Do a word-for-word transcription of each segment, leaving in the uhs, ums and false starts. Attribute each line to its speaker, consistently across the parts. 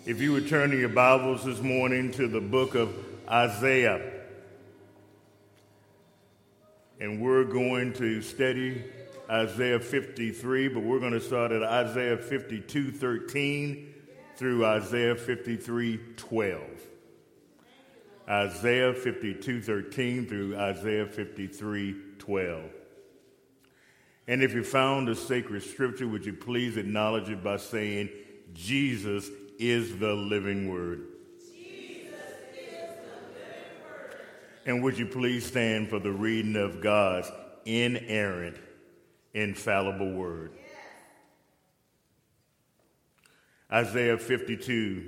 Speaker 1: If you would turn to your Bibles this morning to the book of Isaiah, and we're going to study Isaiah fifty-three, but we're going to start at Isaiah fifty-two thirteen through Isaiah fifty-three twelve. Isaiah fifty-two thirteen through Isaiah fifty-three twelve. And if you found a sacred scripture, would you please acknowledge it by saying, Jesus is the living word.
Speaker 2: Jesus is the living word.
Speaker 1: And would you please stand for the reading of God's inerrant, infallible word. Yes. Isaiah fifty-two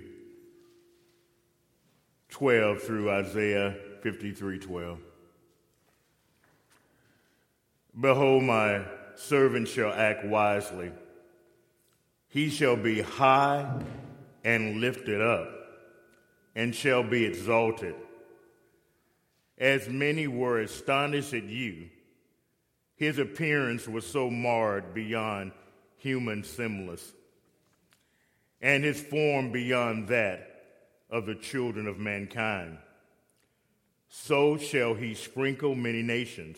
Speaker 1: twelve through Isaiah fifty-three twelve. Behold, my servant shall act wisely. He shall be high and lifted up, and shall be exalted. As many were astonished at you, his appearance was so marred beyond human semblance, and his form beyond that of the children of mankind. So shall he sprinkle many nations.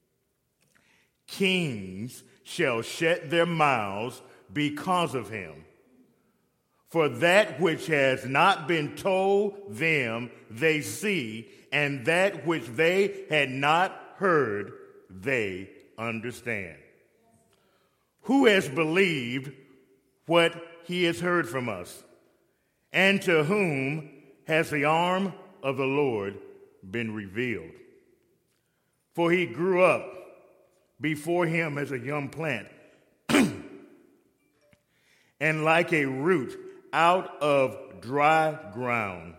Speaker 1: Kings shall shut their mouths because of him. For that which has not been told them they see, and that which they had not heard they understand. Who has believed what he has heard from us? And to whom has the arm of the Lord been revealed? For he grew up before him as a young plant, and like a root out of dry ground.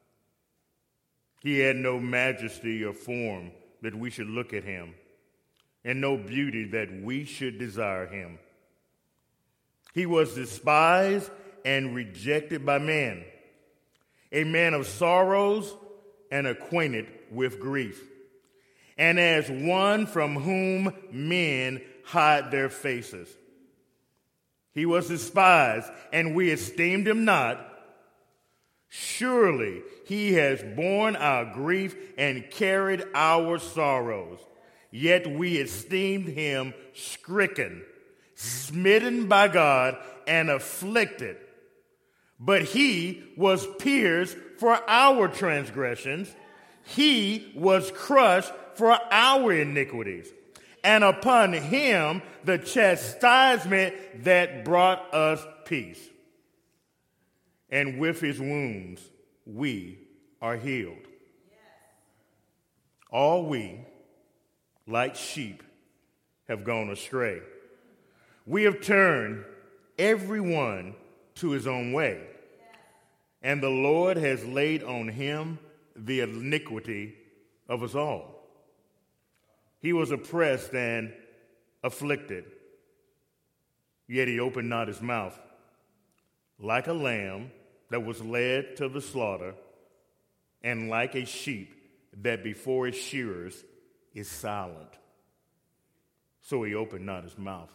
Speaker 1: He had no majesty or form that we should look at him, and no beauty that we should desire him. He was despised and rejected by men, a man of sorrows and acquainted with grief, and as one from whom men hide their faces. He was despised, and we esteemed him not. Surely he has borne our grief and carried our sorrows. Yet we esteemed him stricken, smitten by God, and afflicted. But he was pierced for our transgressions. He was crushed for our iniquities. And upon him the chastisement that brought us peace. And with his wounds we are healed. Yes. All we, like sheep, have gone astray. We have turned everyone to his own way. Yes. And the Lord has laid on him the iniquity of us all. He was oppressed and afflicted, yet he opened not his mouth. Like a lamb that was led to the slaughter, and like a sheep that before its shearers is silent, so he opened not his mouth.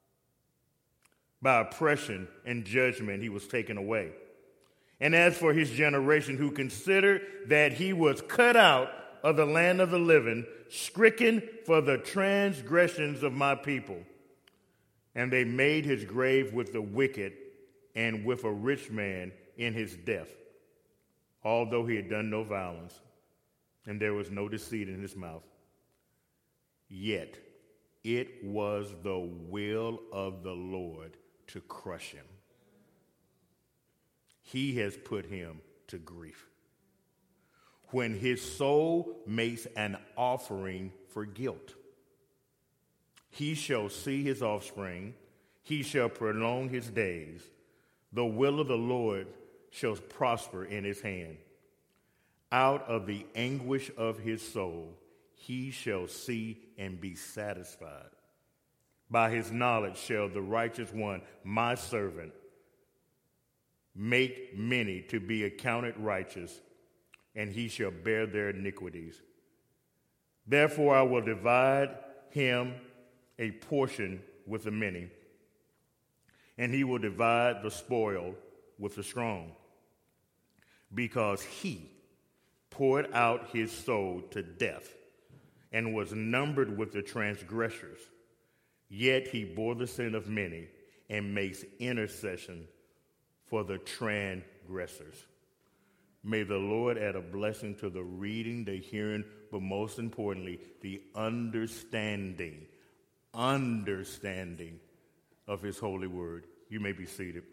Speaker 1: By oppression and judgment he was taken away. And as for his generation, who considered that he was cut out of the land of the living, stricken for the transgressions of my people. And they made his grave with the wicked and with a rich man in his death, although he had done no violence, and there was no deceit in his mouth. Yet it was the will of the Lord to crush him. He has put him to grief. When his soul makes an offering for guilt, he shall see his offspring, he shall prolong his days. The will of the Lord shall prosper in his hand. Out of the anguish of his soul, he shall see and be satisfied. By his knowledge shall the righteous one, my servant, make many to be accounted righteous, and he shall bear their iniquities. Therefore I will divide him a portion with the many, and he will divide the spoil with the strong. because he poured out his soul to death and was numbered with the transgressors. Yet he bore the sin of many and makes intercession for the transgressors. May the Lord add a blessing to the reading, the hearing, but most importantly, the understanding, understanding of his holy word. You may be seated.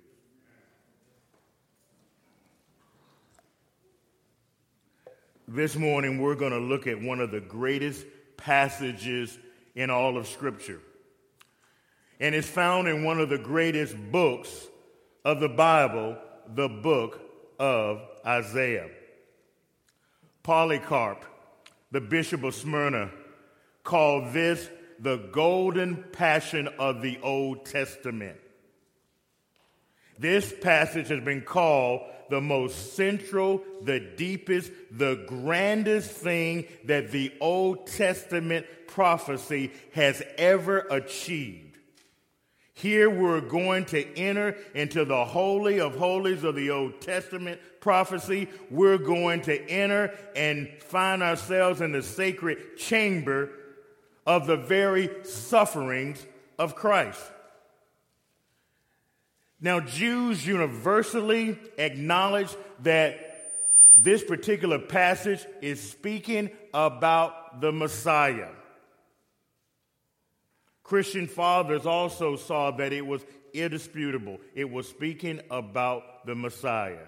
Speaker 1: This morning, we're going to look at one of the greatest passages in all of Scripture. And it's found in one of the greatest books of the Bible, the book of Isaiah. Polycarp, the bishop of Smyrna, called this the golden passion of the Old Testament. This passage has been called the most central, the deepest, the grandest thing that the Old Testament prophecy has ever achieved. Here we're going to enter into the Holy of Holies of the Old Testament prophecy. We're going to enter and find ourselves in the sacred chamber of the very sufferings of Christ. Now, Jews universally acknowledge that this particular passage is speaking about the Messiah. Christian fathers also saw that it was indisputable. It was speaking about the Messiah.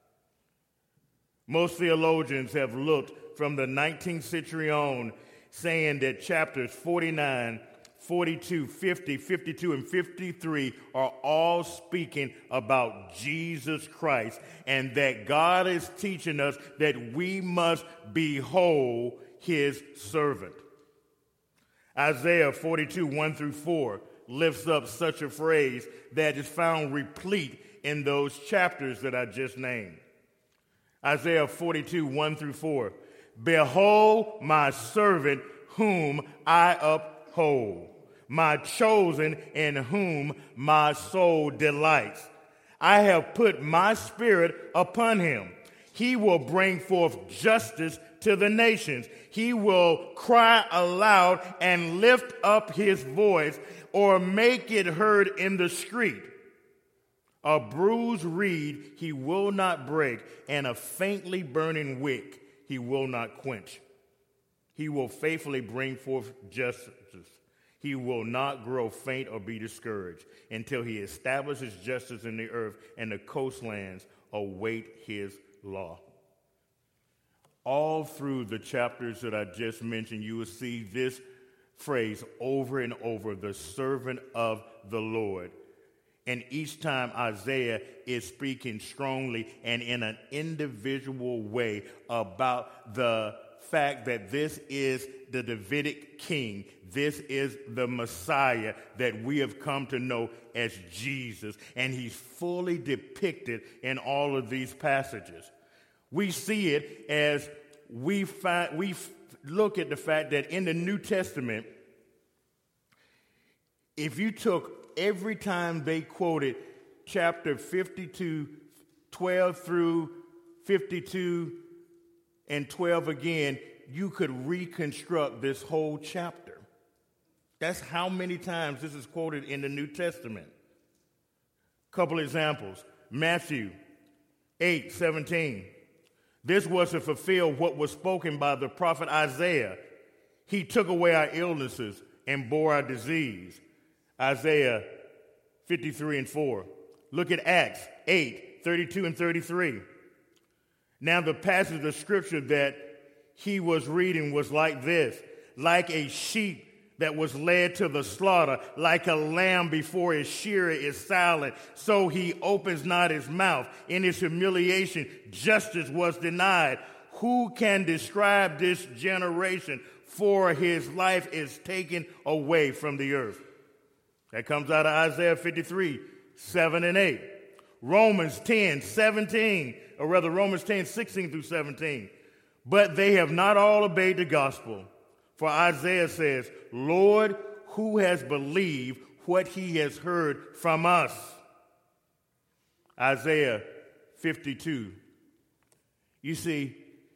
Speaker 1: Most theologians have looked from the nineteenth century on, saying that chapters forty-nine, forty-two, fifty, fifty-two, and fifty-three are all speaking about Jesus Christ, and that God is teaching us that we must behold his servant. Isaiah forty-two, one through four lifts up such a phrase that is found replete in those chapters that I just named. Isaiah forty-two, one through four. Behold my servant whom I uphold, my chosen in whom my soul delights. I have put my spirit upon him. He will bring forth justice to the nations. He will cry aloud and lift up his voice, or make it heard in the street. A bruised reed he will not break, and a faintly burning wick he will not quench. He will faithfully bring forth justice. He will not grow faint or be discouraged until he establishes justice in the earth, and the coastlands await his law. All through the chapters that I just mentioned, you will see this phrase over and over, the servant of the Lord. And each time Isaiah is speaking strongly and in an individual way about the fact that this is the Davidic king. This is the Messiah that we have come to know as Jesus. And he's fully depicted in all of these passages. We see it as we find, we look at the fact that in the New Testament, if you took every time they quoted chapter fifty-two, twelve through fifty-two, and twelve again, you could reconstruct this whole chapter. That's how many times this is quoted in the New Testament. Couple examples. Matthew eight seventeen. This was to fulfill what was spoken by the prophet Isaiah. He took away our illnesses and bore our disease. Isaiah fifty-three and four. Look at Acts eight thirty-two and thirty-three. Now the passage of scripture that he was reading was like this: like a sheep that was led to the slaughter, like a lamb before its shearer is silent, so he opens not his mouth. In his humiliation, justice was denied. Who can describe this generation? For his life is taken away from the earth. That comes out of Isaiah fifty-three, seven and eight. Romans ten, seventeen, or rather Romans ten, sixteen through seventeen. But they have not all obeyed the gospel. For Isaiah says, Lord, who has believed what he has heard from us? Isaiah fifty-two, You see,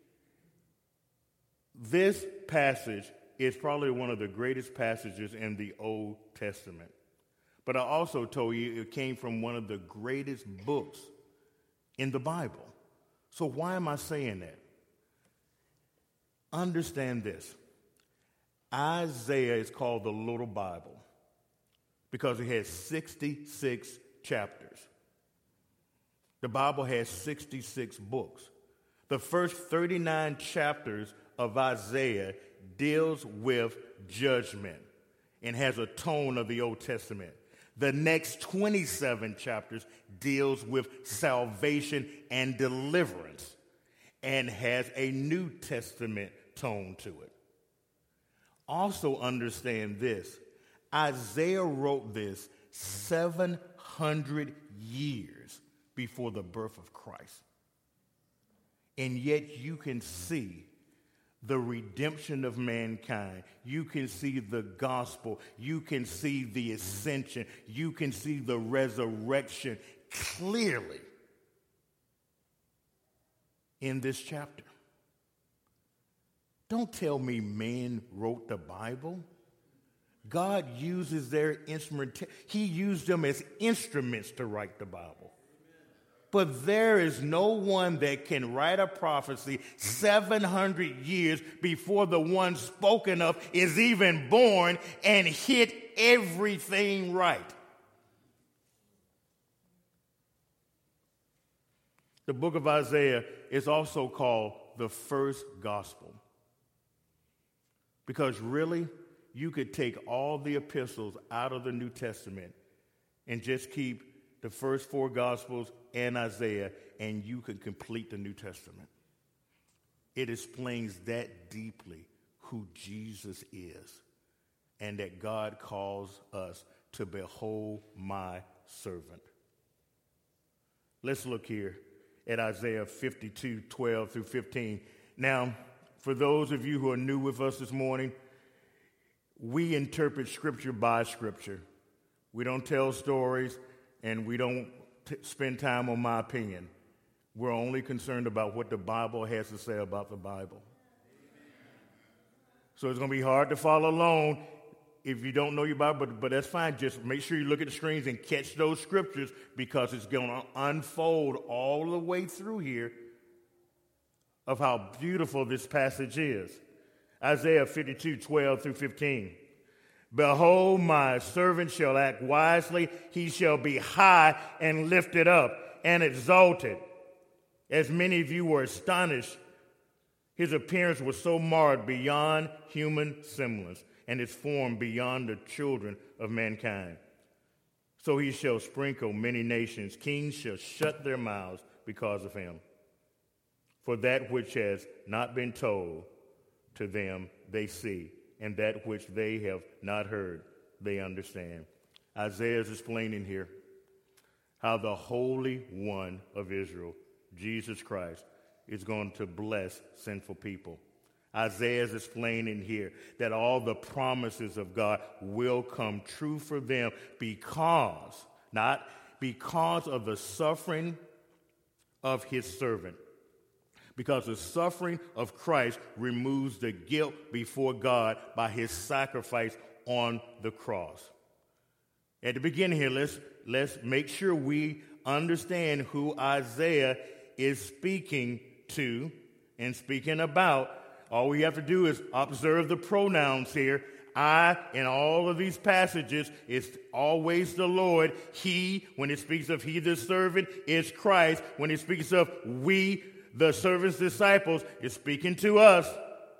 Speaker 1: this passage is probably one of the greatest passages in the Old Testament. But I also told you it came from one of the greatest books in the Bible. So why am I saying that? Understand this. Isaiah is called the Little Bible because it has sixty-six chapters. The Bible has sixty-six books. The first thirty-nine chapters of Isaiah deals with judgment and has a tone of the Old Testament. The next twenty-seven chapters deals with salvation and deliverance and has a New Testament tone to it. Also understand this. Isaiah wrote this seven hundred years before the birth of Christ. And yet you can see the redemption of mankind. You can see the gospel. You can see the ascension. You can see the resurrection clearly in this chapter. Don't tell me man wrote the Bible. God uses their instrument. He used them as instruments to write the Bible. But there is no one that can write a prophecy seven hundred years before the one spoken of is even born and hit everything right. The book of Isaiah is also called the first gospel. Because really, you could take all the epistles out of the New Testament and just keep the first four gospels and Isaiah, and you can complete the New Testament. It explains that deeply who Jesus is and that God calls us to behold my servant. Let's look here at Isaiah fifty-two, twelve through fifteen. Now, for those of you who are new with us this morning, we interpret Scripture by Scripture. We don't tell stories, and we don't t- spend time on my opinion. We're only concerned about what the Bible has to say about the Bible. So it's going to be hard to follow along if you don't know your Bible, but, but that's fine. Just make sure you look at the screens and catch those scriptures because it's going to unfold all the way through here of how beautiful this passage is. Isaiah fifty-two, twelve through fifteen. Behold, my servant shall act wisely. He shall be high and lifted up and exalted. As many of you were astonished, his appearance was so marred beyond human semblance, and his form beyond the children of mankind. So he shall sprinkle many nations. Kings shall shut their mouths because of him. For that which has not been told to them they see, and that which they have not heard they understand. Isaiah is explaining here how the Holy One of Israel, Jesus Christ, is going to bless sinful people. Isaiah is explaining here that all the promises of God will come true for them because, not because of the suffering of his servant, because the suffering of Christ removes the guilt before God by his sacrifice on the cross. At the beginning here, let's, let's make sure we understand who Isaiah is speaking to and speaking about. All we have to do is observe the pronouns here. I, in all of these passages, is always the Lord. He, when it speaks of he, the servant, is Christ. When it speaks of we, the servant's disciples, is speaking to us.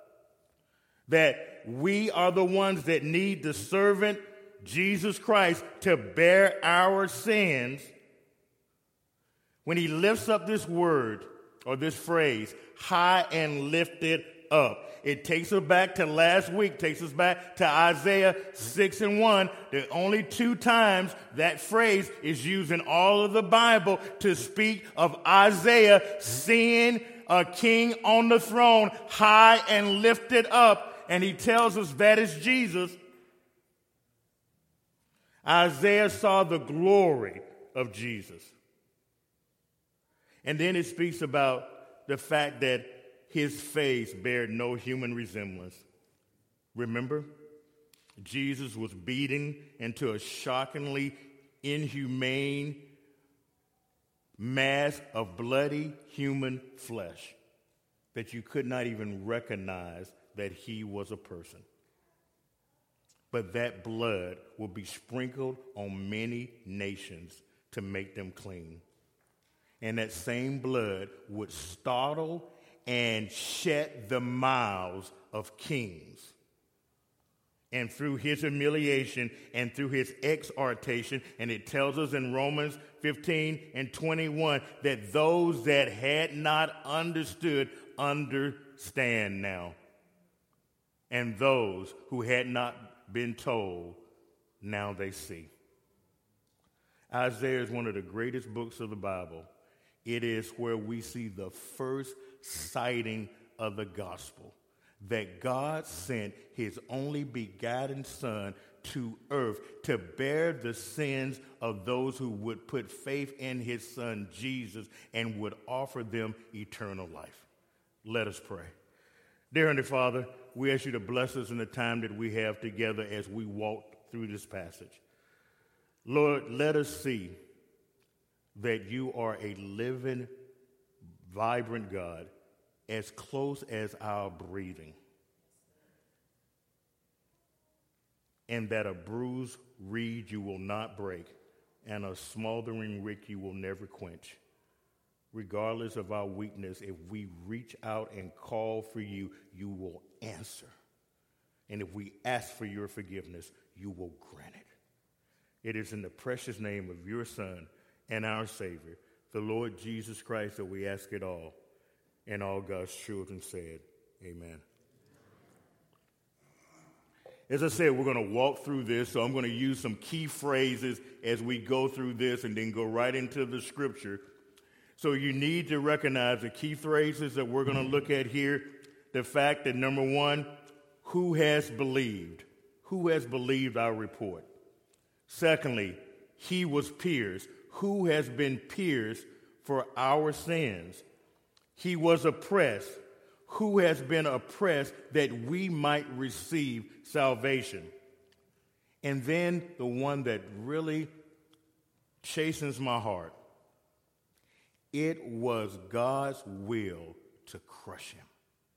Speaker 1: That we are the ones that need the servant, Jesus Christ, to bear our sins. When he lifts up this word, or this phrase, high and lifted up. It takes us back to last week, takes us back to Isaiah six and one. The only two times that phrase is used in all of the Bible to speak of Isaiah seeing a king on the throne, high and lifted up. And he tells us that is Jesus. Isaiah saw the glory of Jesus. And then it speaks about the fact that his face bared no human resemblance. Remember, Jesus was beaten into a shockingly inhumane mass of bloody human flesh that you could not even recognize that he was a person. But that blood will be sprinkled on many nations to make them clean. And that same blood would startle and shed the mouths of kings. And through his humiliation and through his exhortation, and it tells us in Romans fifteen and twenty-one that those that had not understood understand now. And those who had not been told, now they see. Isaiah is one of the greatest books of the Bible. It is where we see the first sighting of the gospel, that God sent his only begotten Son to earth to bear the sins of those who would put faith in his Son, Jesus, and would offer them eternal life. Let us pray. Dear Heavenly Father, we ask you to bless us in the time that we have together as we walk through this passage. Lord, let us see that you are a living, vibrant God, as close as our breathing, and that a bruised reed you will not break, and a smoldering wick you will never quench. Regardless of our weakness, if we reach out and call for you, you will answer. And if we ask for your forgiveness, you will grant it. It is in the precious name of your Son and our Savior, the Lord Jesus Christ, that we ask it all. And all God's children said, amen. As I said, we're going to walk through this, so I'm going to use some key phrases as we go through this and then go right into the scripture. So you need to recognize the key phrases that we're going to look at here. The fact that, number one, who has believed? Who has believed our report? Secondly, he was pierced. Who has been pierced for our sins? He was oppressed. Who has been oppressed that we might receive salvation? And then the one that really chastens my heart. It was God's will to crush him.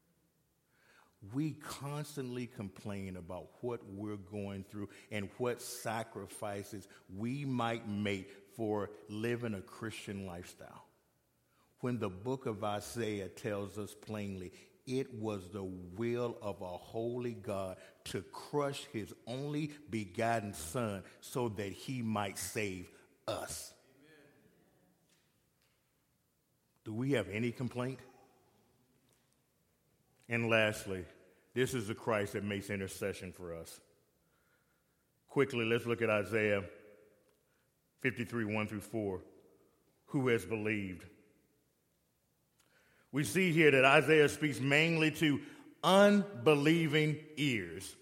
Speaker 1: We constantly complain about what we're going through and what sacrifices we might make for living a Christian lifestyle. When the book of Isaiah tells us plainly, it was the will of a holy God to crush his only begotten Son so that he might save us. Amen. Do we have any complaint? And lastly, this is the Christ that makes intercession for us. Quickly, let's look at Isaiah fifty-three, one through four. Who has believed? We see here that Isaiah speaks mainly to unbelieving ears.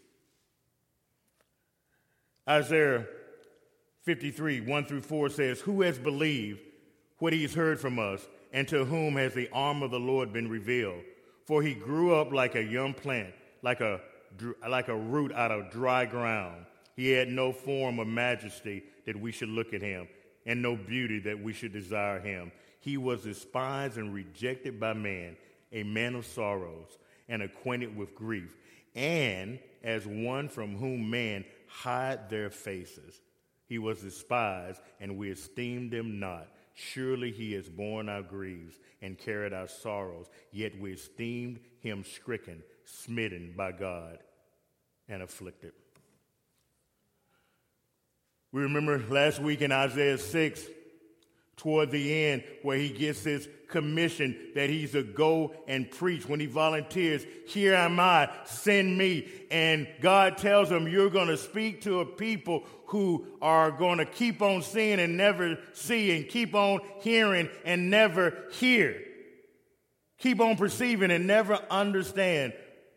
Speaker 1: Isaiah fifty-three, one through four says, who has believed what he's heard from us, and to whom has the arm of the Lord been revealed? For he grew up like a young plant, like a, like a root out of dry ground. He had no form or majesty that we should look at him, and no beauty that we should desire him. He was despised and rejected by man, a man of sorrows, and acquainted with grief, and as one from whom men hide their faces. He was despised, and we esteemed him not. Surely he has borne our griefs and carried our sorrows, yet we esteemed him stricken, smitten by God, and afflicted. We remember last week in Isaiah six, toward the end, where he gets his commission that he's to go and preach. When he volunteers, here am I, send me. And God tells him, you're going to speak to a people who are going to keep on seeing and never see, and keep on hearing and never hear. Keep on perceiving and never understand.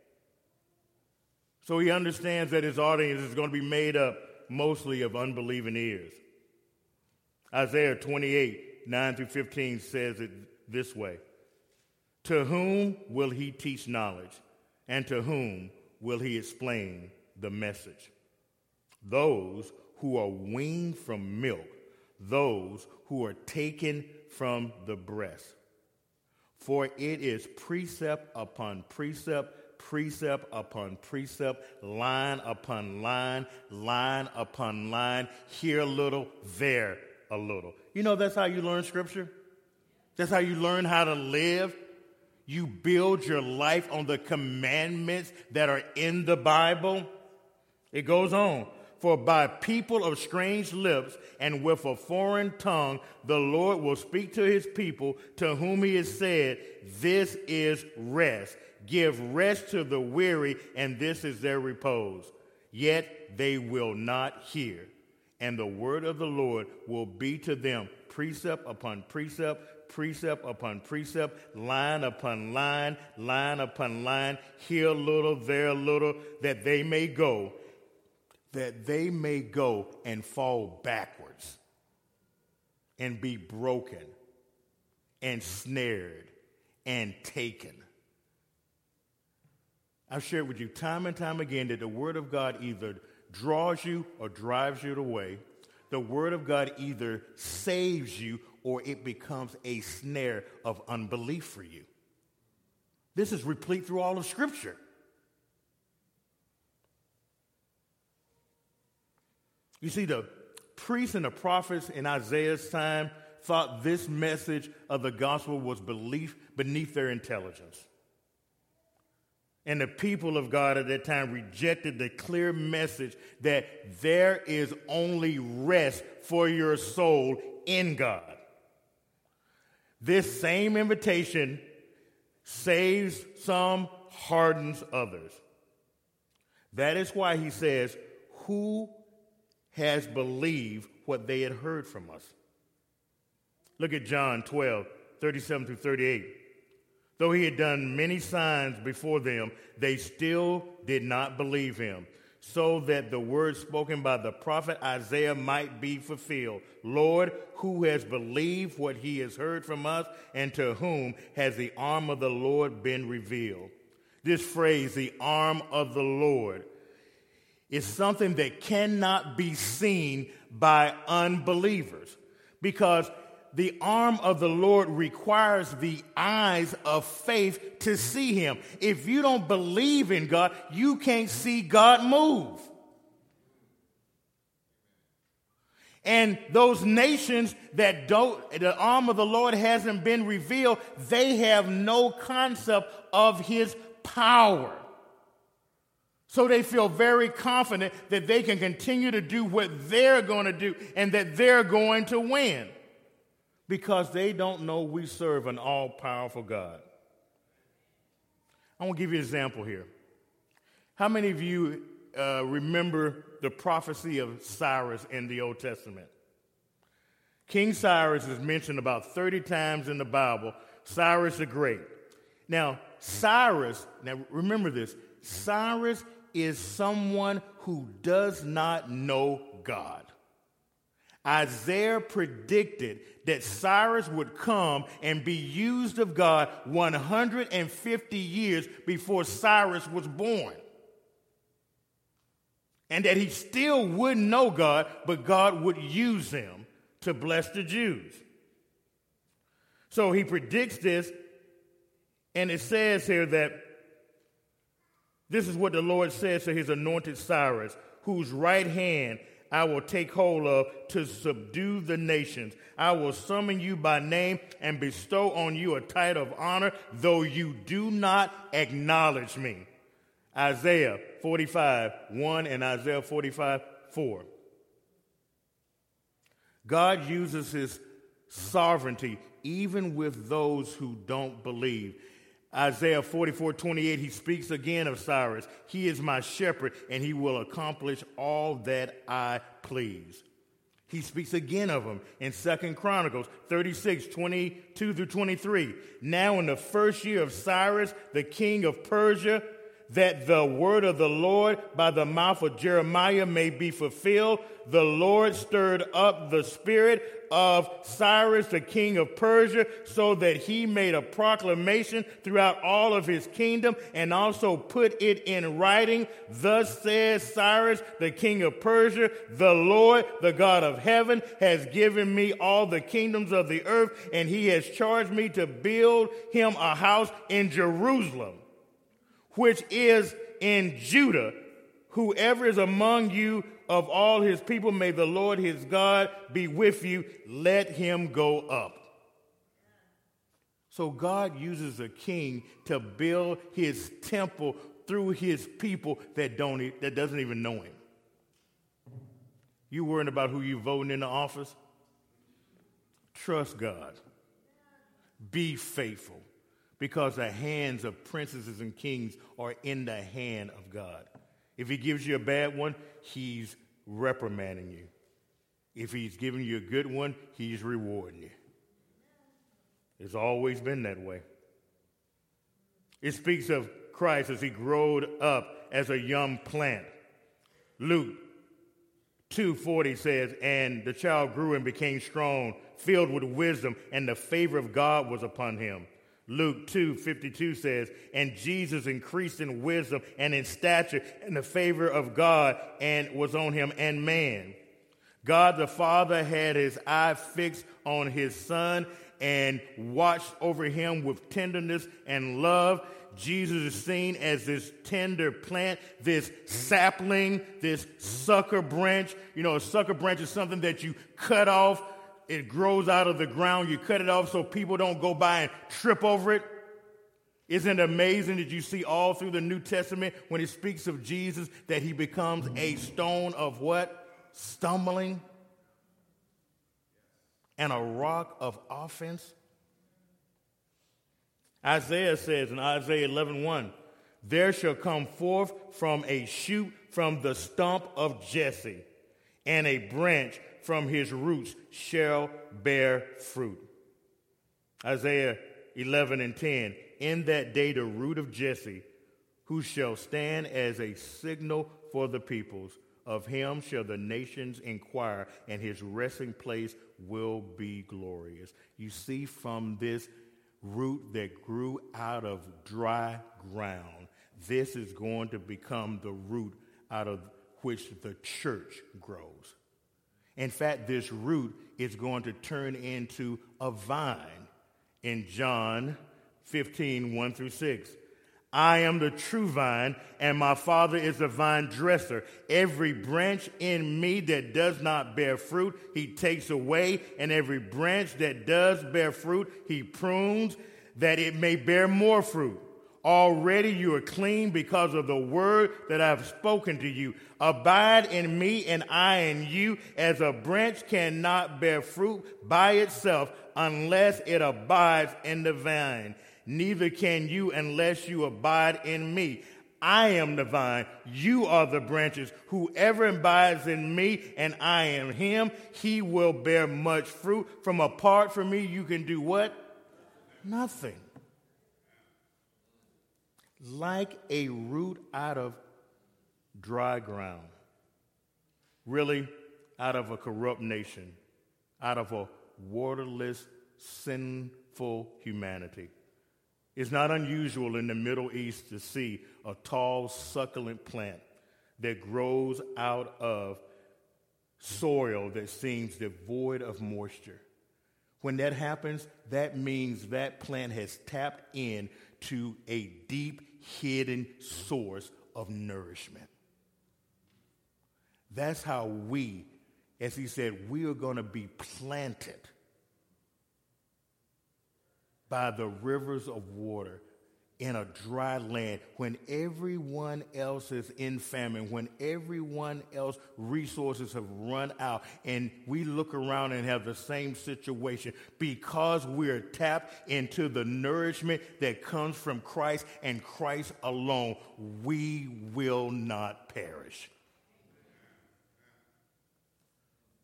Speaker 1: So he understands that his audience is going to be made up mostly of unbelieving ears. Isaiah twenty-eight, nine through fifteen says it this way. To whom will he teach knowledge? And to whom will he explain the message? Those who are weaned from milk, those who are taken from the breast. For it is precept upon precept, precept upon precept, line upon line, line upon line, here a little, there a little. You know that's how you learn Scripture? That's how you learn how to live. You build your life on the commandments that are in the Bible. It goes on. For by people of strange lips and with a foreign tongue, the Lord will speak to his people, to whom he has said, this is rest. Give rest to the weary, and this is their repose. Yet they will not hear. And the word of the Lord will be to them precept upon precept, precept upon precept, line upon line, line upon line, here a little, there a little, that they may go, that they may go and fall backwards and be broken and snared and taken. I've shared with you time and time again that the Word of God either draws you or drives you away. The Word of God either saves you or it becomes a snare of unbelief for you. This is replete through all of Scripture. You see, the priests and the prophets in Isaiah's time thought this message of the gospel was belief beneath their intelligence. And the people of God at that time rejected the clear message that there is only rest for your soul in God. This same invitation saves some, hardens others. That is why he says, who has believed what they had heard from us? Look at John twelve, thirty-seven through thirty-eight. Though he had done many signs before them, they still did not believe him, so that the word spoken by the prophet Isaiah might be fulfilled. Lord, who has believed what he has heard from us, and to whom has the arm of the Lord been revealed? This phrase, the arm of the Lord, is something that cannot be seen by unbelievers, because the arm of the Lord requires the eyes of faith to see him. If you don't believe in God, you can't see God move. And those nations that don't, the arm of the Lord hasn't been revealed, they have no concept of his power. So they feel very confident that they can continue to do what they're going to do and that they're going to win, because they don't know we serve an all-powerful God. I want to give you an example here. How many of you uh, remember the prophecy of Cyrus in the Old Testament? King Cyrus is mentioned about thirty times in the Bible. Cyrus the Great. Now, Cyrus, now remember this, Cyrus is someone who does not know God. Isaiah predicted that Cyrus would come and be used of God one hundred fifty years before Cyrus was born. And that he still wouldn't know God, but God would use him to bless the Jews. So he predicts this, and it says here that this is what the Lord says to his anointed Cyrus, whose right hand I will take hold of to subdue the nations. I will summon you by name and bestow on you a title of honor, though you do not acknowledge me. Isaiah forty-five, one and Isaiah forty-five, four. God uses his sovereignty even with those who don't believe. Isaiah forty-four, twenty-eight, he speaks again of Cyrus. He is my shepherd, and he will accomplish all that I please. He speaks again of him in Second Chronicles thirty-six, twenty-two through twenty-three. Now in the first year of Cyrus, the king of Persia, that the word of the Lord by the mouth of Jeremiah may be fulfilled. The Lord stirred up the spirit of Cyrus, the king of Persia, so that he made a proclamation throughout all of his kingdom and also put it in writing. Thus says Cyrus, the king of Persia, the Lord, the God of heaven, has given me all the kingdoms of the earth, and he has charged me to build him a house in Jerusalem, which is in Judah. Whoever is among you of all his people, may the Lord his God be with you. Let him go up. So God uses a king to build his temple through his people that don't e- that doesn't even know him. You worrying about who you voting into office? Trust God. Be faithful, because the hands of princesses and kings are in the hand of God. If he gives you a bad one, he's reprimanding you. If he's giving you a good one, he's rewarding you. It's always been that way. It speaks of Christ as he growed up as a young plant. Luke two forty says, and the child grew and became strong, filled with wisdom, and the favor of God was upon him. Luke two fifty-two says, and Jesus increased in wisdom and in stature, and the favor of God and was on him and man. God the Father had his eye fixed on his Son and watched over him with tenderness and love. Jesus is seen as this tender plant, this sapling, this sucker branch. You know, a sucker branch is something that you cut off. It grows out of the ground. You cut it off so people don't go by and trip over it. Isn't it amazing that you see all through the New Testament when it speaks of Jesus that he becomes a stone of what? Stumbling. And a rock of offense. Isaiah says in Isaiah eleven one, there shall come forth from a shoot from the stump of Jesse, and a branch from his roots shall bear fruit. Isaiah eleven and ten, in that day the root of Jesse, who shall stand as a signal for the peoples, of him shall the nations inquire, and his resting place will be glorious. You see, from this root that grew out of dry ground, this is going to become the root out of which the church grows. In fact, this root is going to turn into a vine. In John fifteen, one through six, I am the true vine, and my Father is the vine dresser. Every branch in me that does not bear fruit, he takes away, and every branch that does bear fruit, he prunes, that it may bear more fruit. Already you are clean because of the word that I have spoken to you. Abide in me, and I in you, as a branch cannot bear fruit by itself unless it abides in the vine. Neither can you unless you abide in me. I am the vine, you are the branches. Whoever abides in me and I in him, he will bear much fruit. From apart from me, you can do what? Nothing. Like a root out of dry ground. Really, out of a corrupt nation. Out of a waterless, sinful humanity. It's not unusual in the Middle East to see a tall, succulent plant that grows out of soil that seems devoid of moisture. When that happens, that means that plant has tapped into a deep, hidden source of nourishment. That's how we, as he said, we are going to be planted by the rivers of water in a dry land when everyone else is in famine, when everyone else resources have run out, and we look around and have the same situation. Because we're tapped into the nourishment that comes from Christ and Christ alone, we will not perish.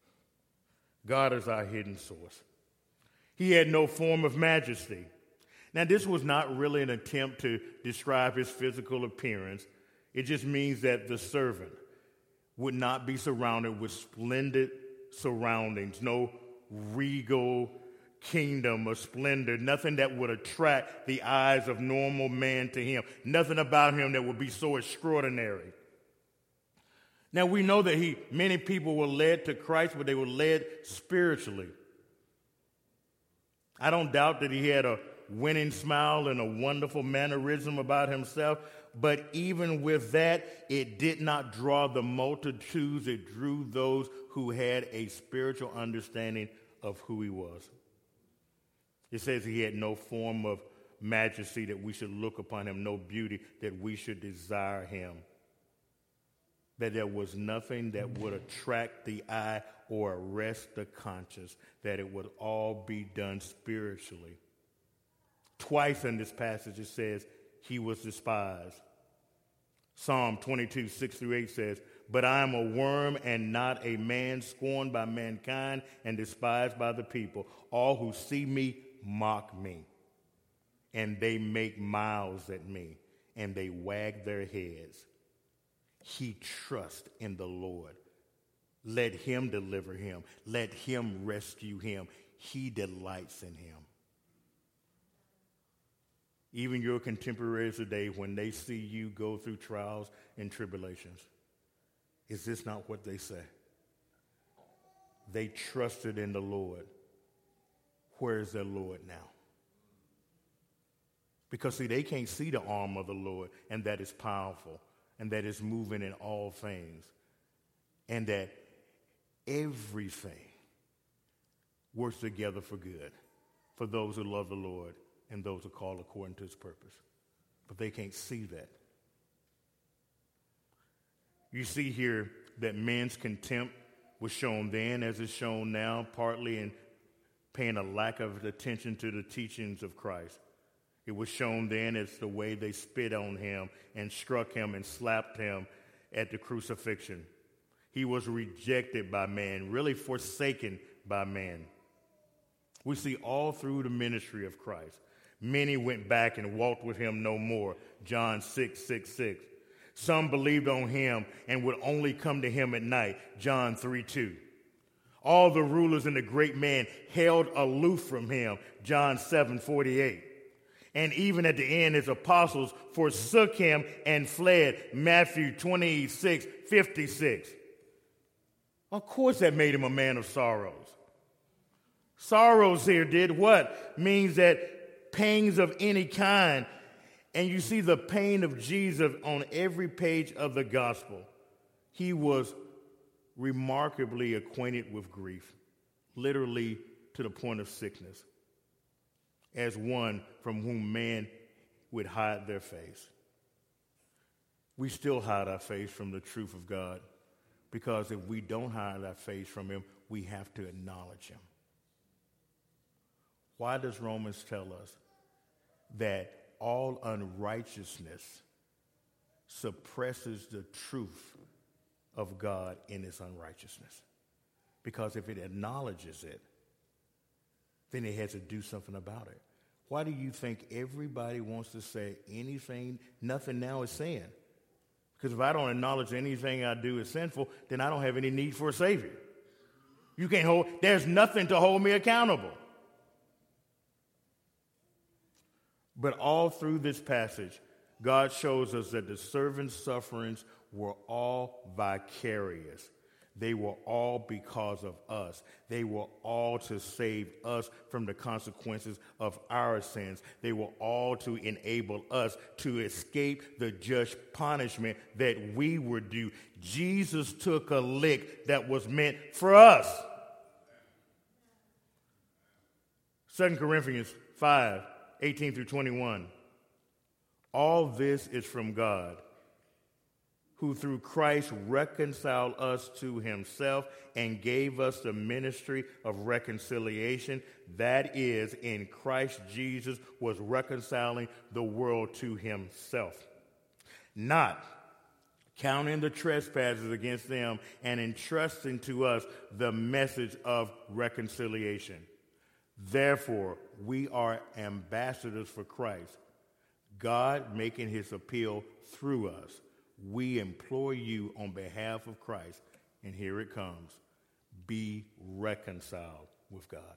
Speaker 1: God is our hidden source. He had no form of majesty. Now, this was not really an attempt to describe his physical appearance. It just means that the servant would not be surrounded with splendid surroundings, no regal kingdom or splendor, nothing that would attract the eyes of normal man to him, nothing about him that would be so extraordinary. Now, we know that he, many people were led to Christ, but they were led spiritually. I don't doubt that he had a winning smile and a wonderful mannerism about himself, but even with that, it did not draw the multitudes. It drew those who had a spiritual understanding of who he was. It says he had no form of majesty that we should look upon him, no beauty that we should desire him, that there was nothing that would attract the eye or arrest the conscience, that it would all be done spiritually. Twice in this passage it says he was despised. Psalm twenty-two, six through eight says, "But I am a worm and not a man, scorned by mankind and despised by the people. All who see me mock me, and they make mouths at me, and they wag their heads. He trusts in the Lord. Let him deliver him. Let him rescue him. He delights in him." Even your contemporaries today, when they see you go through trials and tribulations, is this not what they say? They trusted in the Lord. Where is their Lord now? Because, see, they can't see the arm of the Lord, and that is powerful, and that is moving in all things, and that everything works together for good for those who love the Lord and those who call according to his purpose. But they can't see that. You see here that men's contempt was shown then as it's shown now, partly in paying a lack of attention to the teachings of Christ. It was shown then as the way they spit on him and struck him and slapped him at the crucifixion. He was rejected by man, really forsaken by man. We see all through the ministry of Christ. Many went back and walked with him no more. John six, six, six. Some believed on him and would only come to him at night. John three, two. All the rulers and the great men held aloof from him. John seven, forty-eight. And even at the end, his apostles forsook him and fled. Matthew twenty-six, fifty-six. Of course that made him a man of sorrows. Sorrows here did what? Means that pangs of any kind. And you see the pain of Jesus on every page of the gospel. He was remarkably acquainted with grief, literally to the point of sickness, as one from whom man would hide their face. We still hide our face from the truth of God, because if we don't hide our face from him, we have to acknowledge him. Why does Romans tell us that all unrighteousness suppresses the truth of God in its unrighteousness? Because if it acknowledges it, then it has to do something about it. Why do you think everybody wants to say anything, nothing now is sin? Because if I don't acknowledge anything I do is sinful, then I don't have any need for a Savior. You can't hold, there's nothing to hold me accountable. But all through this passage, God shows us that the servant's sufferings were all vicarious. They were all because of us. They were all to save us from the consequences of our sins. They were all to enable us to escape the just punishment that we were due. Jesus took a lick that was meant for us. Second Corinthians five, eighteen through twenty-one. All this is from God, who through Christ reconciled us to himself and gave us the ministry of reconciliation. That is, in Christ Jesus was reconciling the world to himself, not counting the trespasses against them, and entrusting to us the message of reconciliation. Therefore, we are ambassadors for Christ, God making his appeal through us. We implore you on behalf of Christ, and here it comes, be reconciled with God.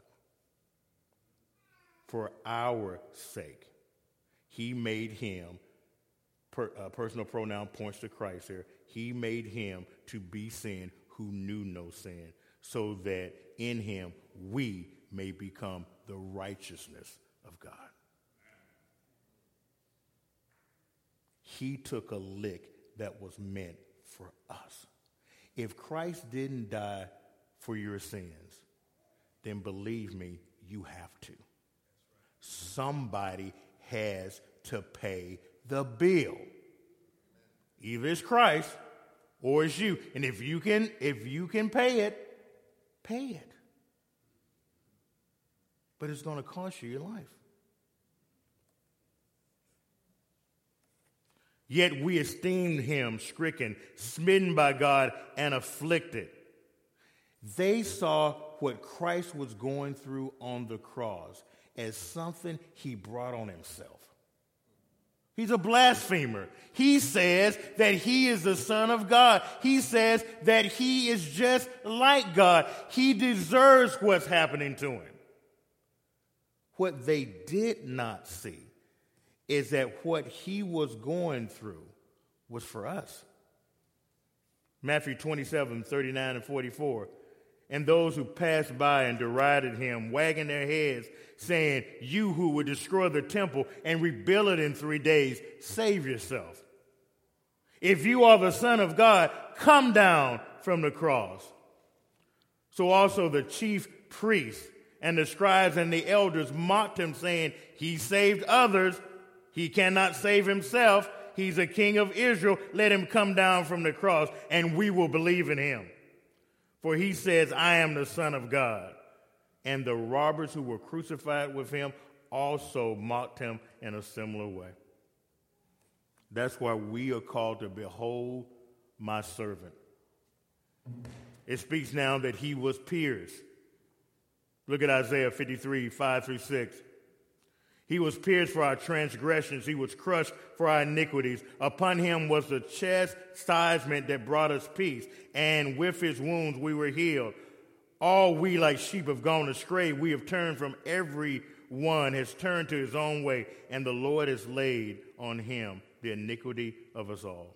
Speaker 1: For our sake, he made him, per, uh, personal pronoun points to Christ here, he made him to be sin who knew no sin, so that in him we may become the righteousness of God. He took a lick that was meant for us. If Christ didn't die for your sins, then believe me, you have to. Somebody has to pay the bill. Either it's Christ or it's you. And if you can, if you can pay it, pay it. But it's going to cost you your life. Yet we esteemed him stricken, smitten by God, and afflicted. They saw what Christ was going through on the cross as something he brought on himself. He's a blasphemer. He says that he is the Son of God. He says that he is just like God. He deserves what's happening to him. What they did not see is that what he was going through was for us. Matthew twenty-seven, thirty-nine and forty-four. And those who passed by and derided him, wagging their heads, saying, you who would destroy the temple and rebuild it in three days, save yourself. If you are the Son of God, come down from the cross. So also the chief priests and the scribes and the elders mocked him, saying, he saved others, he cannot save himself. He's a king of Israel. Let him come down from the cross, and we will believe in him. For he says, I am the Son of God. And the robbers who were crucified with him also mocked him in a similar way. That's why we are called to behold my servant. It speaks now that he was pierced. Look at Isaiah fifty-three, five through six. He was pierced for our transgressions. He was crushed for our iniquities. Upon him was the chastisement that brought us peace. And with his wounds we were healed. All we like sheep have gone astray. We have turned from every one, has turned to his own way. And the Lord has laid on him the iniquity of us all.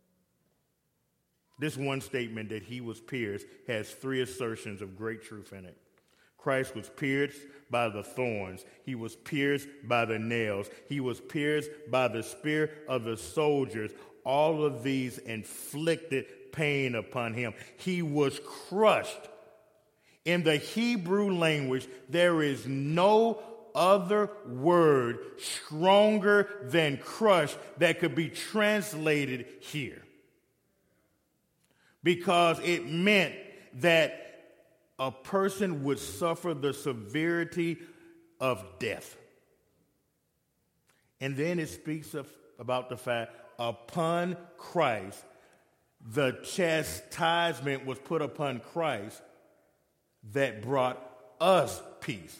Speaker 1: This one statement that he was pierced has three assertions of great truth in it. Christ was pierced by the thorns. He was pierced by the nails. He was pierced by the spear of the soldiers. All of these inflicted pain upon him. He was crushed. In the Hebrew language, there is no other word stronger than crushed that could be translated here. Because it meant that a person would suffer the severity of death. And then it speaks of, about the fact, upon Christ, the chastisement was put upon Christ that brought us peace.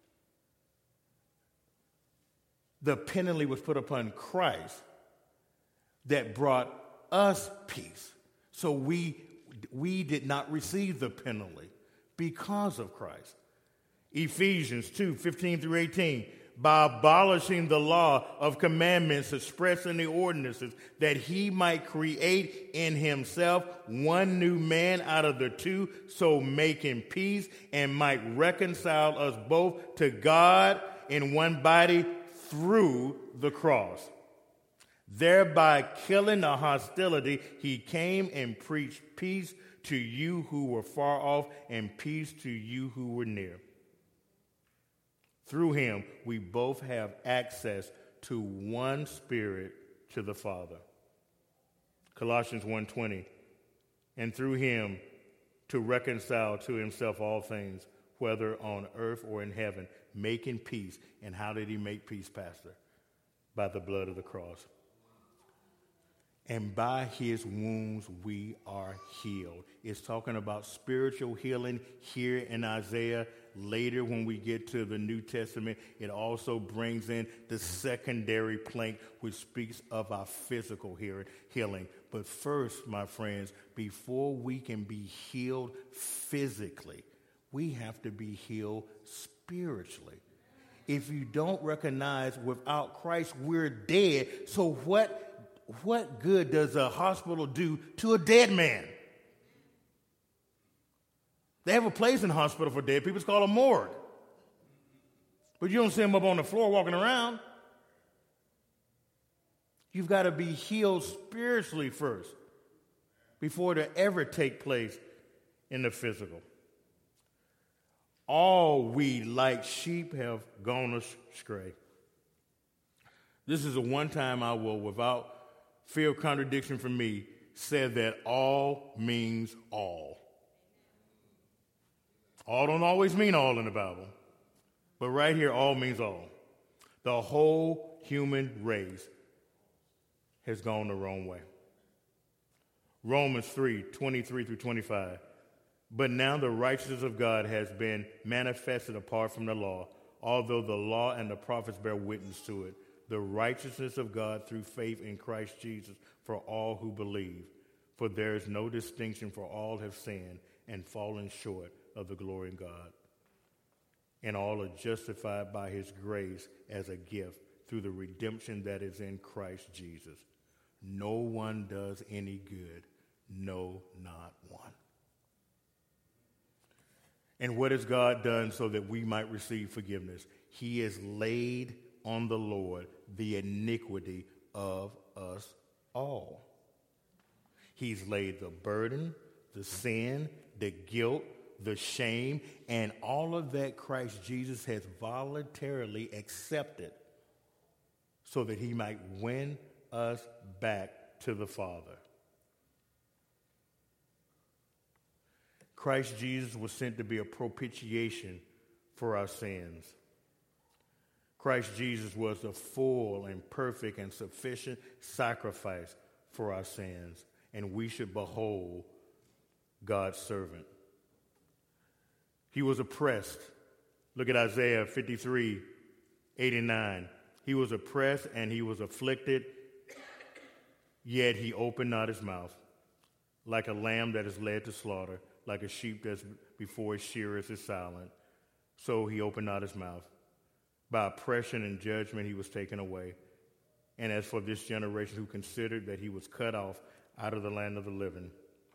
Speaker 1: The penalty was put upon Christ that brought us peace. So we, we did not receive the penalty because of Christ. Ephesians two, fifteen through eighteen. By abolishing the law of commandments expressed in the ordinances, that he might create in himself one new man out of the two, so making peace, and might reconcile us both to God in one body through the cross. Thereby killing the hostility, he came and preached peace to you who were far off and peace to you who were near. Through him, we both have access to one Spirit to the Father. Colossians one twenty. And through him to reconcile to himself all things, whether on earth or in heaven, making peace. And how did he make peace, Pastor? By the blood of the cross. And by his wounds we are healed. It's talking about spiritual healing here in Isaiah. later when we get to the New Testament, it also brings in the secondary plank, which speaks of our physical healing. But first, my friends, before we can be healed physically, we have to be healed spiritually. If you don't recognize without Christ, we're dead. So what, what good does a hospital do to a dead man? They have a place in the hospital for dead people. It's called a morgue. But you don't see them up on the floor walking around. You've got to be healed spiritually first before it ever take place in the physical. All we like sheep have gone astray. This is a one time I will, without fear of contradiction from me, say that all means all. All don't always mean all in the Bible, but right here, all means all. The whole human race has gone the wrong way. Romans three, twenty-three through twenty-five. But now the righteousness of God has been manifested apart from the law, although the law and the prophets bear witness to it. The righteousness of God through faith in Christ Jesus for all who believe. For there is no distinction, for all have sinned and fallen short of the glory of God. And all are justified by his grace as a gift through the redemption that is in Christ Jesus. No one does any good, no, not one. And what has God done so that we might receive forgiveness? He has laid on the Lord the iniquity of us all. He's laid the burden, the sin, the guilt, the shame, and all of that Christ Jesus has voluntarily accepted so that he might win us back to the Father. Christ Jesus was sent to be a propitiation for our sins. Christ Jesus was the full and perfect and sufficient sacrifice for our sins, and we should behold God's servant. He was oppressed. Look at Isaiah fifty-three, eight and nine. He was oppressed and he was afflicted, yet he opened not his mouth. Like a lamb that is led to slaughter, like a sheep that's before its shearers is silent, so he opened not his mouth. By oppression and judgment he was taken away. And as for this generation who considered that he was cut off out of the land of the living,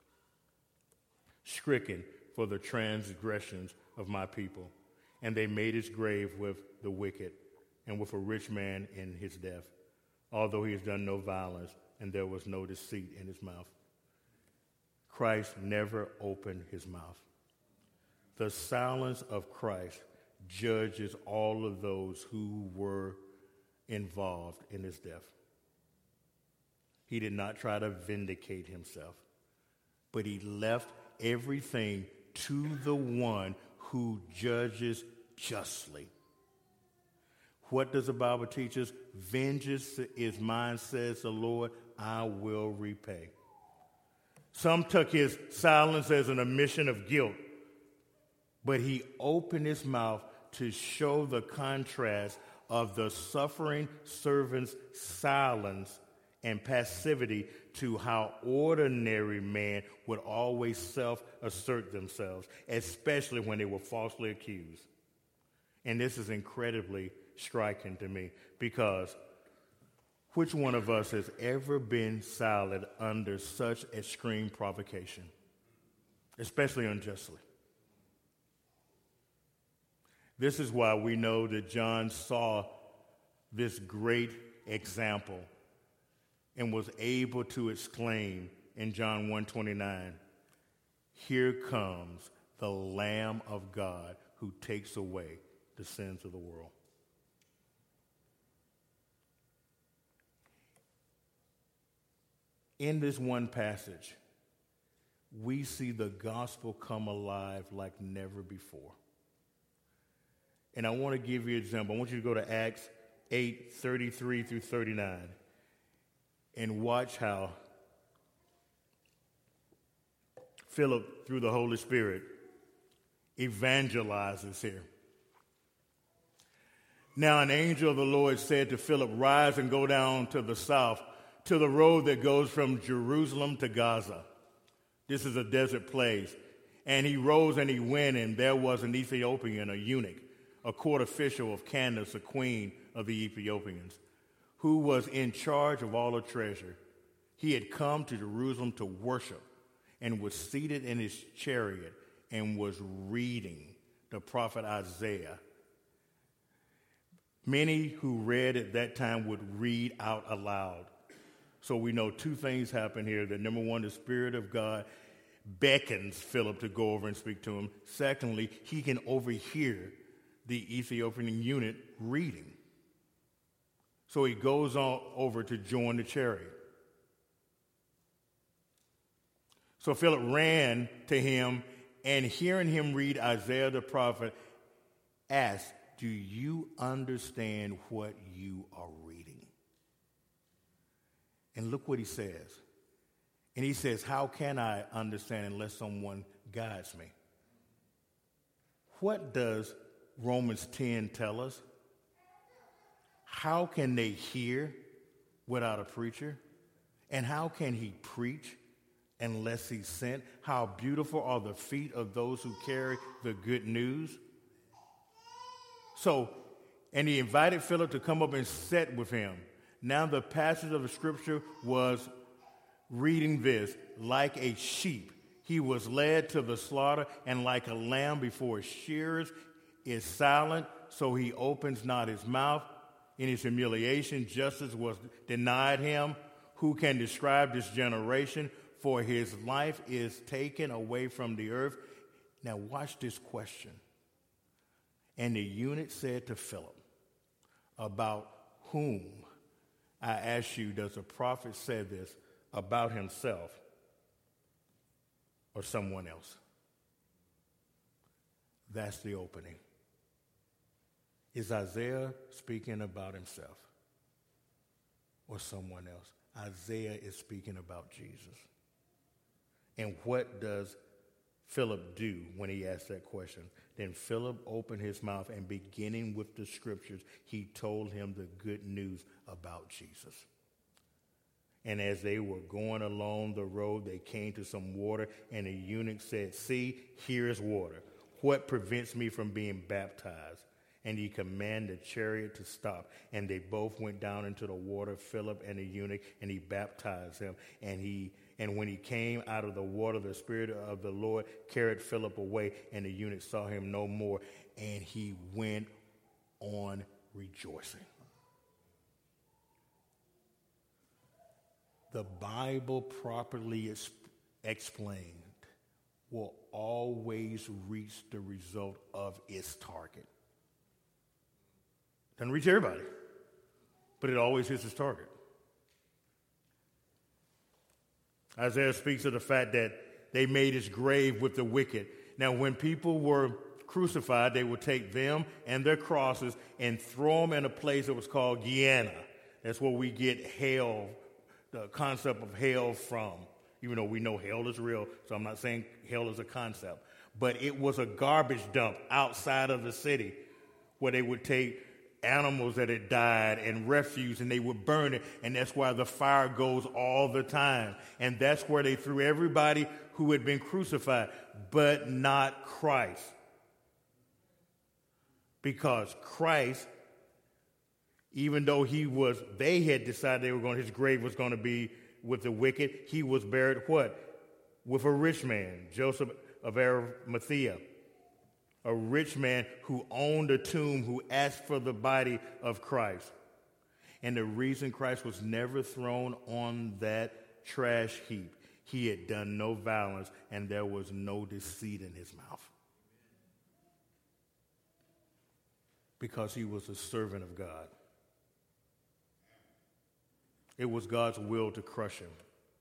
Speaker 1: stricken for the transgressions of my people. And they made his grave with the wicked and with a rich man in his death, although he has done no violence and there was no deceit in his mouth. Christ never opened his mouth. The silence of Christ judges all of those who were involved in his death. He did not try to vindicate himself, but he left everything to the one who judges justly. What does the Bible teach us? Vengeance is mine, says the Lord, I will repay. Some took his silence as an admission of guilt, but he opened his mouth to show the contrast of the suffering servant's silence and passivity to how ordinary men would always self-assert themselves, especially when they were falsely accused. And this is incredibly striking to me, because which one of us has ever been silent under such extreme provocation, especially unjustly? This is why we know that John saw this great example and was able to exclaim in John one twenty-nine, "Here comes the Lamb of God who takes away the sins of the world." In this one passage, we see the gospel come alive like never before. And I want to give you an example. I want you to go to Acts eight, thirty-three through thirty-nine and watch how Philip, through the Holy Spirit, evangelizes here. Now an angel of the Lord said to Philip, rise and go down to the south, to the road that goes from Jerusalem to Gaza. This is a desert place. And he rose and he went, and there was an Ethiopian, a eunuch, a court official of Candace, a queen of the Ethiopians, who was in charge of all the treasure. He had come to Jerusalem to worship and was seated in his chariot and was reading the prophet Isaiah. Many who read at that time would read out aloud. So we know two things happen here. That number one, the Spirit of God beckons Philip to go over and speak to him. Secondly, he can overhear the Ethiopian eunuch reading. So he goes on over to join the chariot. So Philip ran to him, and hearing him read Isaiah the prophet, asked, do you understand what you are reading? And look what he says. And he says, how can I understand unless someone guides me? What does Romans ten tell us? How can they hear without a preacher? And how can he preach unless he's sent? How beautiful are the feet of those who carry the good news? So, and he invited Philip to come up and sit with him. Now the passage of the scripture was reading this, like a sheep, he was led to the slaughter, and like a lamb before its shearers is silent, so he opens not his mouth. In his humiliation, justice was denied him. Who can describe this generation? For his life is taken away from the earth. Now watch this question. And the eunuch said to Philip, about whom, I ask you, does the prophet say this, about himself or someone else? That's the opening. Is Isaiah speaking about himself or someone else? Isaiah is speaking about Jesus. And what does Philip do when he asked that question? Then Philip opened his mouth, and beginning with the scriptures, he told him the good news about Jesus. And as they were going along the road, they came to some water, and the eunuch said, see, here is water. What prevents me from being baptized? And he commanded the chariot to stop. And they both went down into the water, Philip and the eunuch, and he baptized him. And he and when he came out of the water, the Spirit of the Lord carried Philip away, and the eunuch saw him no more, and he went on rejoicing. The Bible, properly explained, will always reach the result of its target. Doesn't reach everybody, but it always hits its target. Isaiah speaks of the fact that they made his grave with the wicked. Now, when people were crucified, they would take them and their crosses and throw them in a place that was called Gehenna. That's where we get hell, the concept of hell from, even though we know hell is real, so I'm not saying hell is a concept. But it was a garbage dump outside of the city where they would take animals that had died and refuse, and they would burn it, and that's why the fire goes all the time. And that's where they threw everybody who had been crucified, but not Christ. Because Christ, even though he was, they had decided they were going, his grave was going to be with the wicked, he was buried what? With a rich man, Joseph of Arimathea. A rich man who owned a tomb, who asked for the body of Christ. And the reason Christ was never thrown on that trash heap, he had done no violence, and there was no deceit in his mouth. Because he was a servant of God. It was God's will to crush him.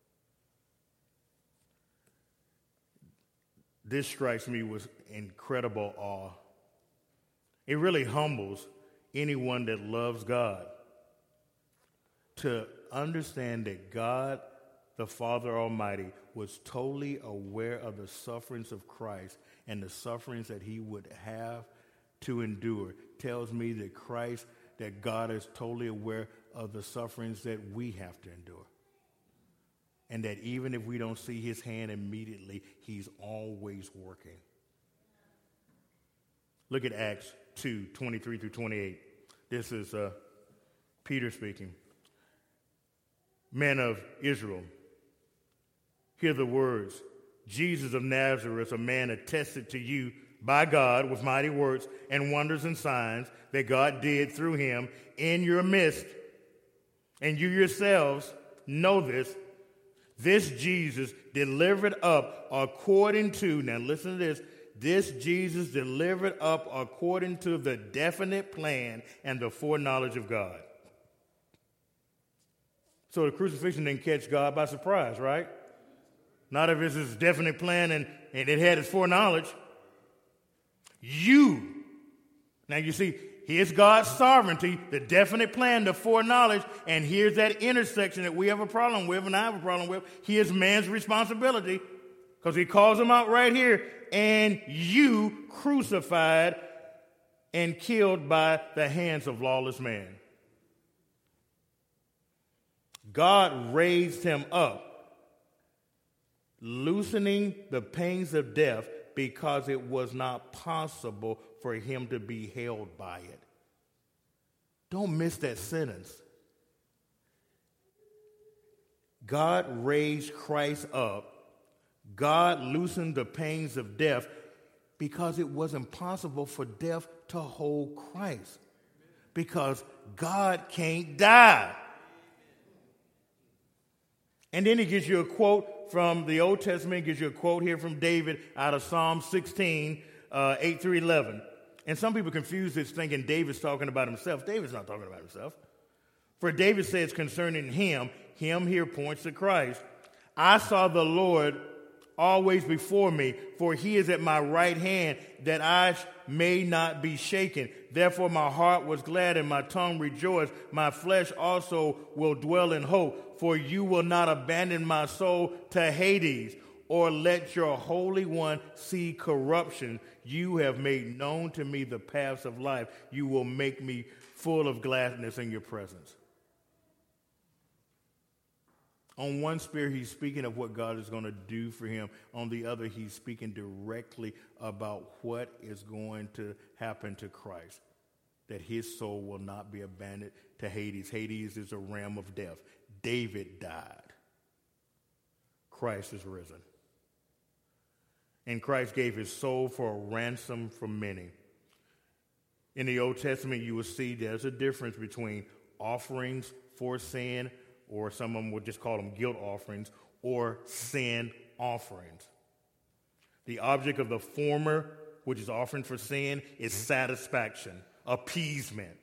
Speaker 1: This strikes me with incredible awe. It really humbles anyone that loves God to understand that God, the Father Almighty, was totally aware of the sufferings of Christ and the sufferings that he would have to endure tells me that Christ, that God is totally aware of the sufferings that we have to endure. And that even if we don't see his hand immediately, he's always working. Look at Acts two, twenty-three through twenty-eight. This is uh, Peter speaking. Men of Israel, hear the words. Jesus of Nazareth, a man attested to you by God with mighty works and wonders and signs that God did through him in your midst. And you yourselves know this. This Jesus delivered up according to, now listen to this, this Jesus delivered up according to the definite plan and the foreknowledge of God. So the crucifixion didn't catch God by surprise, right? Not if it's his definite plan and, and it had his foreknowledge. You, now you see, here's God's sovereignty, the definite plan, the foreknowledge, and here's that intersection that we have a problem with and I have a problem with. Here's man's responsibility, because he calls him out right here. And you crucified and killed by the hands of lawless man. God raised him up, loosening the pains of death because it was not possible for him to be held by it. Don't miss that sentence. God raised Christ up. God loosened the pains of death because it was impossible for death to hold Christ. Because God can't die. And then he gives you a quote from the Old Testament, gives you a quote here from David out of Psalm sixteen, uh, eight through eleven. And some people confuse this thinking David's talking about himself. David's not talking about himself. For David says concerning him, him here points to Christ. I saw the Lord always before me, for he is at my right hand, that I may not be shaken. Therefore my heart was glad and my tongue rejoiced. My flesh also will dwell in hope, for you will not abandon my soul to Hades, or let your Holy One see corruption. You have made known to me the paths of life. You will make me full of gladness in your presence. On one spirit, he's speaking of what God is going to do for him. On the other, he's speaking directly about what is going to happen to Christ, that his soul will not be abandoned to Hades. Hades is a realm of death. David died. Christ is risen. And Christ gave his soul for a ransom for many. In the Old Testament, you will see there's a difference between offerings for sin, or some of them would just call them guilt offerings, or sin offerings. The object of the former, which is offering for sin, is satisfaction, appeasement.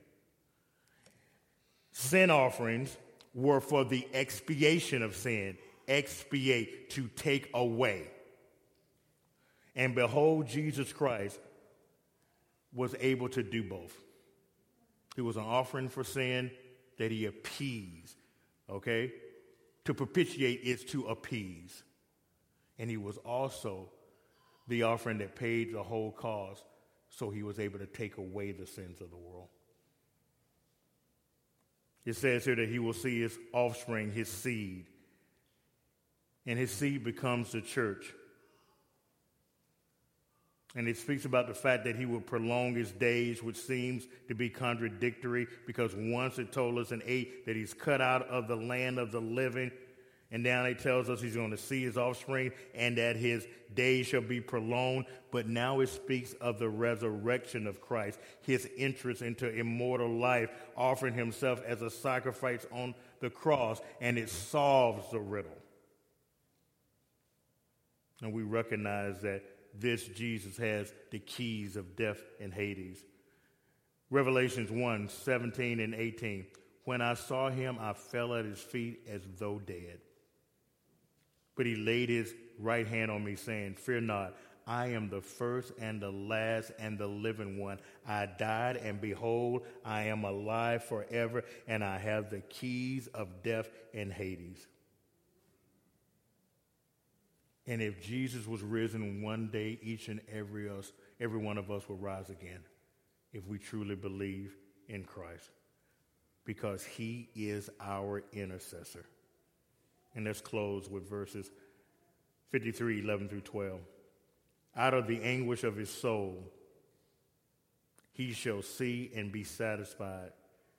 Speaker 1: Sin offerings were for the expiation of sin, expiate, to take away. And behold, Jesus Christ was able to do both. He was an offering for sin that he appeased. Okay? To propitiate is to appease. And he was also the offering that paid the whole cost, so he was able to take away the sins of the world. It says here that he will see his offspring, his seed. And his seed becomes the church. And it speaks about the fact that he will prolong his days, which seems to be contradictory, because once it told us in eight that he's cut out of the land of the living, and now it tells us he's going to see his offspring and that his days shall be prolonged. But now it speaks of the resurrection of Christ, his entrance into immortal life, offering himself as a sacrifice on the cross, and it solves the riddle. And we recognize that this Jesus has the keys of death and Hades. Revelations one, seventeen and eighteen. When I saw him, I fell at his feet as though dead. But he laid his right hand on me, saying, fear not, I am the first and the last and the living one. I died, and behold, I am alive forever, and I have the keys of death and Hades. And if Jesus was risen one day, each and every us, every one of us will rise again if we truly believe in Christ, because he is our intercessor. And let's close with verses fifty-three, eleven through twelve. Out of the anguish of his soul, he shall see and be satisfied.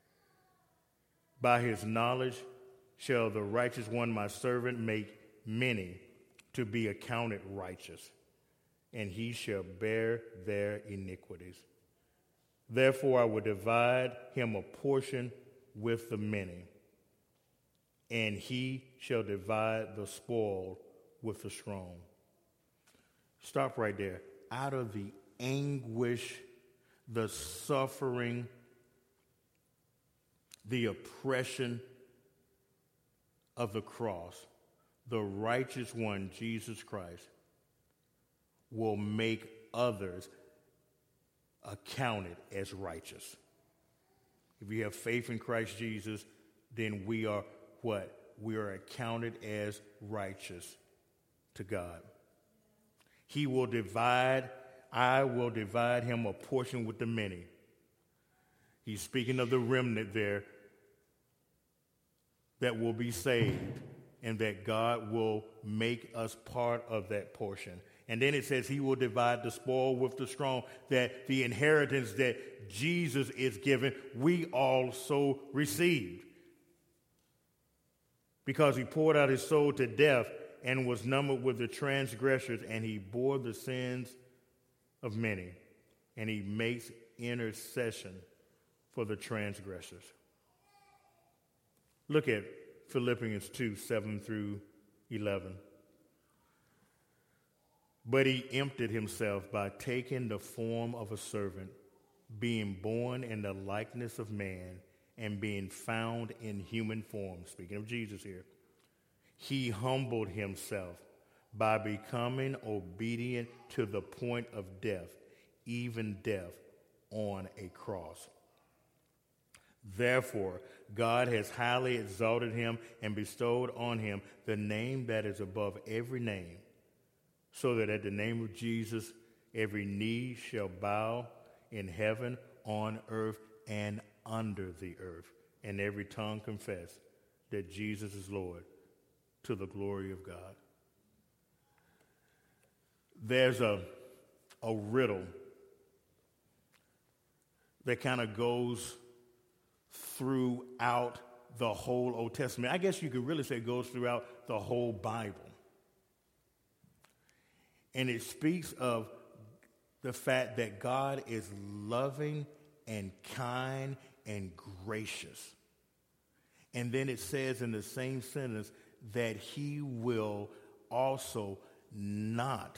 Speaker 1: By his knowledge shall the righteous one, my servant, make many to be accounted righteous, and he shall bear their iniquities. Therefore I will divide him a portion with the many, and he shall divide the spoil with the strong. Stop right there. Out of the anguish, the suffering, the oppression of the cross, the righteous one, Jesus Christ, will make others accounted as righteous. If we have faith in Christ Jesus, then we are what? We are accounted as righteous to God. He will divide, I will divide him a portion with the many. He's speaking of the remnant there that will be saved, and that God will make us part of that portion. And then it says he will divide the spoil with the strong, that the inheritance that Jesus is given, we also received. Because he poured out his soul to death and was numbered with the transgressors, and he bore the sins of many, and he makes intercession for the transgressors. Look at Philippians two, seven through eleven. But he emptied himself by taking the form of a servant, being born in the likeness of man, and being found in human form. Speaking of Jesus here. He humbled himself by becoming obedient to the point of death, even death on a cross. Therefore, God has highly exalted him and bestowed on him the name that is above every name, so that at the name of Jesus every knee shall bow in heaven, on earth, and under the earth, and every tongue confess that Jesus is Lord, to the glory of God. There's a, a riddle that kind of goes throughout the whole Old Testament. I guess you could really say it goes throughout the whole Bible. And it speaks of the fact that God is loving and kind and gracious. And then it says in the same sentence that he will also not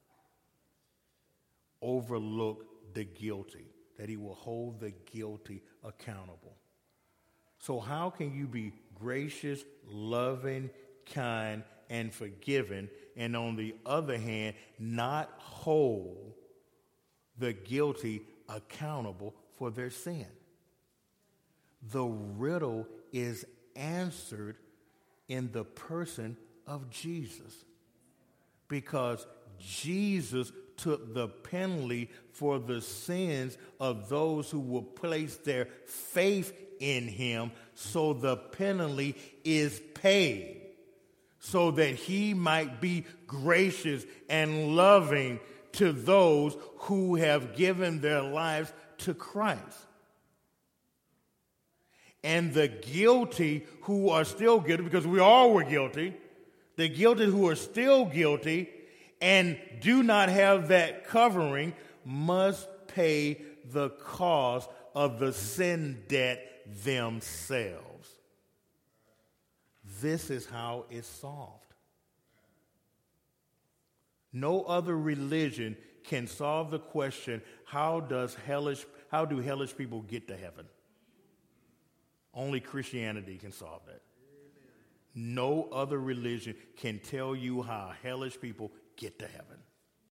Speaker 1: overlook the guilty, that he will hold the guilty accountable. So how can you be gracious, loving, kind, and forgiving, and on the other hand, not hold the guilty accountable for their sin? The riddle is answered in the person of Jesus, because Jesus took the penalty for the sins of those who will place their faith in him, so the penalty is paid, so that he might be gracious and loving to those who have given their lives to Christ. And the guilty who are still guilty, because we all were guilty, the guilty who are still guilty and do not have that covering must pay the cost of the sin debt themselves. This is how it's solved. No other religion can solve the question, how does hellish, how do hellish people get to heaven? Only Christianity can solve that. No other religion can tell you how hellish people get to heaven.